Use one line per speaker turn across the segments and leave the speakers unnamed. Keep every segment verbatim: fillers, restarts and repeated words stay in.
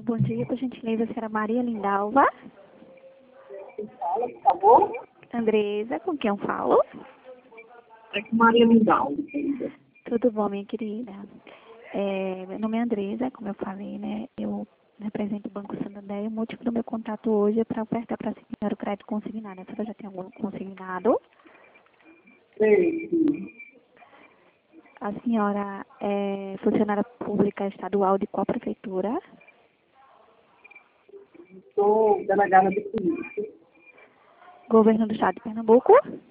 bom dia, por gentileza, a senhora Maria Lindalva.
Quem fala, por favor?
Andresa, com quem eu falo?
É com Maria Lindalva.
Tudo bom, minha querida? É, meu nome é Andresa, como eu falei, né? Eu represento o Banco Santander e o motivo do meu contato hoje é para ofertar para a senhora o crédito consignado. A senhora já tem algum consignado?
Sei, sim.
A senhora é funcionária pública estadual de qual prefeitura?
Sou delegada de polícia.
Governo do Estado de Pernambuco?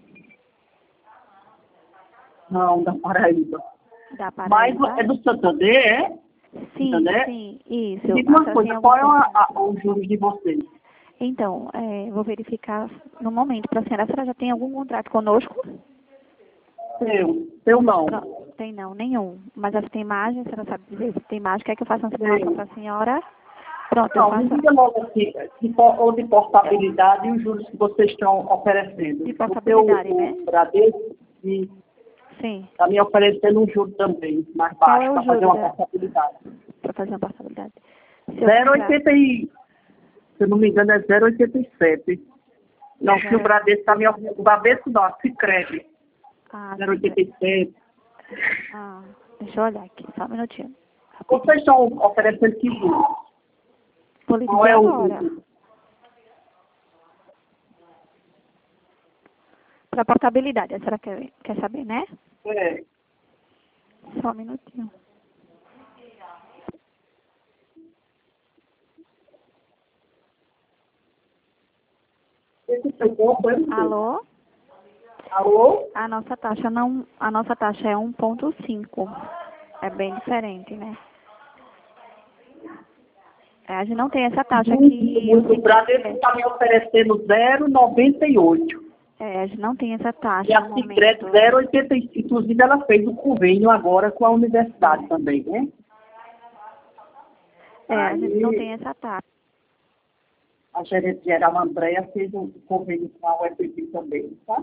Não, da Paraíba.
Da
Mas
Paraíba?
é do Santander, é?
Sim,
Santander?
sim, isso.
Me diga uma
A senhora tem
coisa,
algum
qual é a,
consignado?
a, o juros de vocês?
Então, é, vou verificar no momento para a senhora. A senhora já tem algum contrato conosco?
Eu, eu não.
Pronto, tem não, nenhum. Mas ela tem imagem, a senhora sabe dizer se tem imagem. Quer que eu faça uma simulação
Sei.
para a senhora? Pronto, eu
Não, me
faço
diga logo assim, de, po- ou de portabilidade e os juros que vocês estão oferecendo.
de
Porque o,
portabilidade, né?
o Bradesco
Sim.
está me oferecendo um juro também, mais
Qual é
baixo,
o
para fazer
juro
uma
da,
portabilidade.
para fazer uma portabilidade? Seu
zero vírgula
contrato.
oitenta e, se eu não me engano, é zero vírgula oitenta e sete. Não, que o
Zero.
Bradesco está me oferecendo. O Bradesco não, a Sicredi.
Ah,
zero vírgula oitenta e sete.
ah, deixa eu olhar aqui, só um minutinho.
Vocês estão oferecendo que juro?
Vou lhe
Qual
dizer
é o
agora.
juro?
Para portabilidade, a senhora quer, quer saber, né?
É.
Só um minutinho.
Esse seu corpo é o quê?
Alô?
Alô?
A nossa taxa não, a nossa taxa é um ponto cinco. É bem diferente, né? É, a gente não tem essa taxa aqui.
O o Bradesco está me oferecendo zero vírgula noventa e oito.
É, a gente não tem essa taxa
E a
no
Sicredi
momento.
zero vírgula oitenta e cinco. Inclusive, ela fez um convênio agora com a universidade também, né?
É, a gente não
Aí,
tem essa taxa.
a gerente geral Andréa fez um convênio com a U F B também, tá?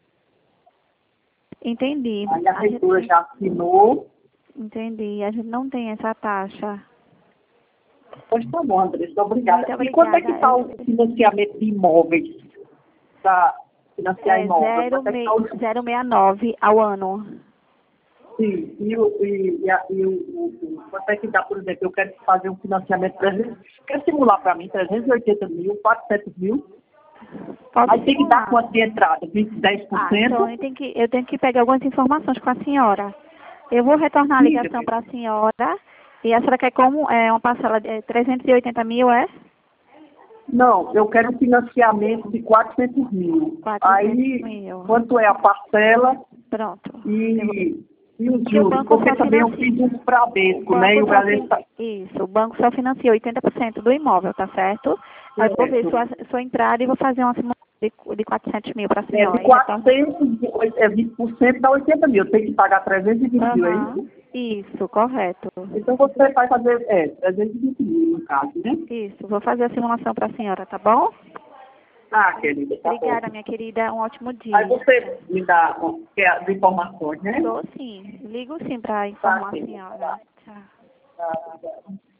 Entendi.
Aí a
A gente,
reitora já assinou.
entendi. A gente não tem essa taxa.
Pois tá bom, Andressa, obrigada.
Muito
E quanto é que
obrigada.
está o financiamento de imóveis? Para financiar
É
imóveis? Quanto é que está o
zero vírgula sessenta e nove ao ano.
Sim, e, o, e, e, a, e o, o, o, quanto é que dá, por exemplo, eu quero fazer um financiamento, trezentos, quer simular para mim trezentos e oitenta mil, quatrocentos mil,
Pode
aí tem que dar
simular.
quanto de entrada? vinte, dez por
Ah,
cento?
então eu tenho, que, eu tenho que pegar algumas informações com a senhora. Eu vou retornar a ligação
Diga-me.
para a senhora. E a senhora quer como? É uma parcela de trezentos e oitenta mil, é?
Não, eu quero um financiamento de quatrocentos mil.
quatrocentos
Aí,
mil.
quanto é a parcela
Pronto. Eu vou-
e, e os
Porque o
juros?
banco
Porque
só
também eu
financia.
fiz um
O
Bradesco, né? E
banco
o
só
Bradesco
fin...
está
Isso, o banco só financia oitenta por cento do imóvel, tá certo? Aí eu vou ver sua, sua entrada e vou fazer uma simulação de, de quatrocentos mil para a
é, de
senhora. E retorno.
quatrocentos, é vinte por cento dá oitenta mil. Eu tenho que pagar trezentos e vinte mil, é
Aham.
isso?
Isso, correto.
Então você vai fazer, é, trezentos e vinte mil no caso, né?
Isso, vou fazer a simulação para a senhora, tá bom?
Ah, querida, tá bom.
Obrigada, minha querida. Um ótimo dia.
Aí você me dá um, que é as informações, né?
Dou sim. Ligo sim para
Tá,
informar a
sim.
senhora.
Tá.
Tchau.
Tá.